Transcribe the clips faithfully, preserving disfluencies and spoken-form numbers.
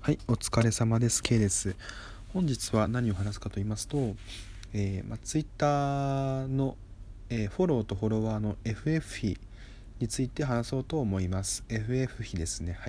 はい、お疲れ様です。K です。本日は何を話すかと言いますと、えーまあ、Twitter の、えーフォローとフォロワーの エフエフ 比について話そうと思います。エフエフ 比ですね。はい。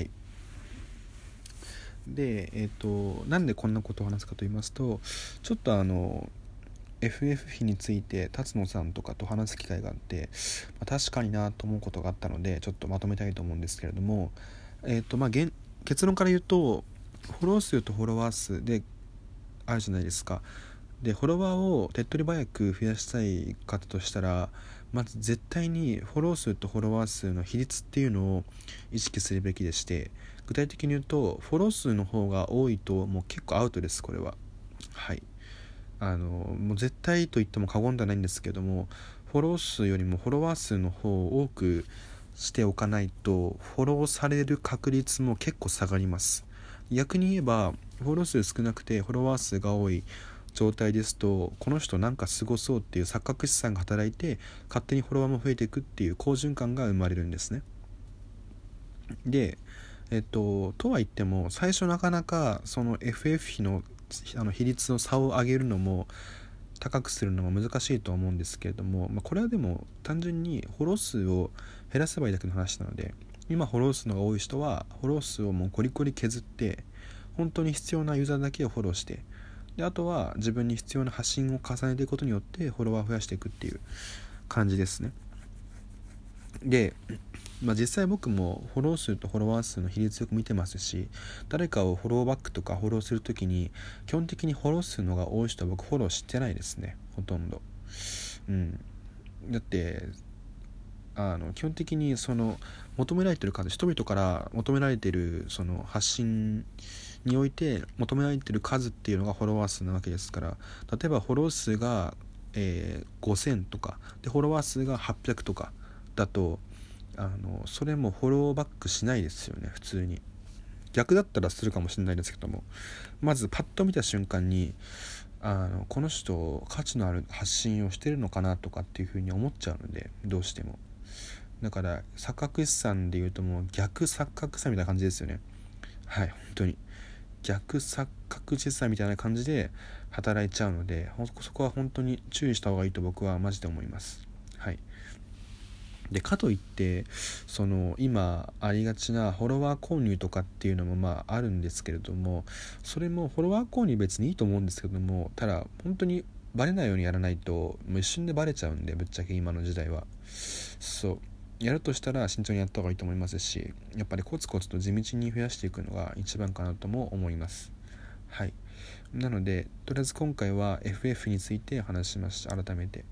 で、えっ、と、なんでこんなことを話すかと言いますと、ちょっとあの、エフエフ 比について辰野さんとかと話す機会があって、まあ、確かになと思うことがあったので、ちょっとまとめたいと思うんですけれども、えっ、と、まあ、現結論から言うと、フォロー数とフォロワー数であるじゃないですか。でフォロワーを手っ取り早く増やしたい方としたら、まず絶対にフォロー数とフォロワー数の比率っていうのを意識するべきでして、具体的に言うとフォロー数の方が多いともう結構アウトです。これははい。あのもう絶対と言っても過言ではないんですけども、フォロー数よりもフォロワー数の方を多くしておかないとフォローされる確率も結構下がります。逆に言えばフォロー数少なくてフォロワー数が多い状態ですと、この人なんかすごそうっていう錯覚資産が働いて勝手にフォロワーも増えていくっていう好循環が生まれるんですね。でえっととは言っても最初なかなかその エフエフ 比のあの比率の差を上げるのも高くするのも難しいとは思うんですけれども、まあ、これはでも単純にフォロー数を減らせばいいだけの話なので、今フォロー数のが多い人はフォロー数をもうコリコリ削って本当に必要なユーザーだけをフォローして、であとは自分に必要な発信を重ねていくことによってフォロワーを増やしていくっていう感じですね。で、まあ、実際僕もフォロー数とフォロワー数の比率よく見てますし、誰かをフォローバックとかフォローするときに基本的にフォロー数のが多い人は僕フォローしてないですね、ほとんど。うんだってあの基本的にその求められてる数、人々から求められてるその発信において求められてる数っていうのがフォロワー数なわけですから、例えばフォロー数が、えー、ごせんとかでフォロワー数がはっぴゃくとかだと、あのそれもフォローバックしないですよね、普通に。逆だったらするかもしれないですけども、まずパッと見た瞬間にあのこの人価値のある発信をしてるのかなとかっていう風に思っちゃうので、どうしても。だから錯覚資産でいうともう逆錯覚資産みたいな感じですよね。はい、本当に逆錯覚資産みたいな感じで働いちゃうので、そこは本当に注意した方がいいと僕はマジで思います。はい。でかといってその今ありがちなフォロワー購入とかっていうのもまああるんですけれども、それもフォロワー購入別にいいと思うんですけども、ただ本当にバレないようにやらないともう一瞬でバレちゃうんで、ぶっちゃけ今の時代はそうやるとしたら慎重にやった方がいいと思いますし、やっぱりコツコツと地道に増やしていくのが一番かなとも思います。はい。なのでとりあえず今回は エフエフ について話しました。改めて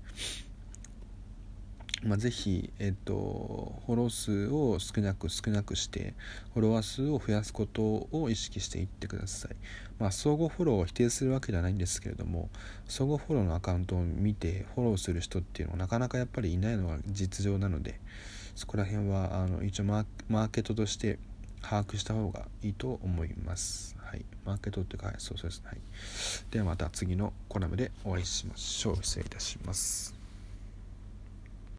まあ、ぜひ、えっと、フォロー数を少なく少なくしてフォロワー数を増やすことを意識していってください。まあ、相互フォローを否定するわけではないんですけれども、相互フォローのアカウントを見てフォローする人っていうのはなかなかやっぱりいないのが実情なので、そこら辺はあの一応マー、マーケットとして把握した方がいいと思います。はい、マーケットっていうか、はい、そうそうです。はい。ではまた次のコラムでお会いしましょう。失礼いたします。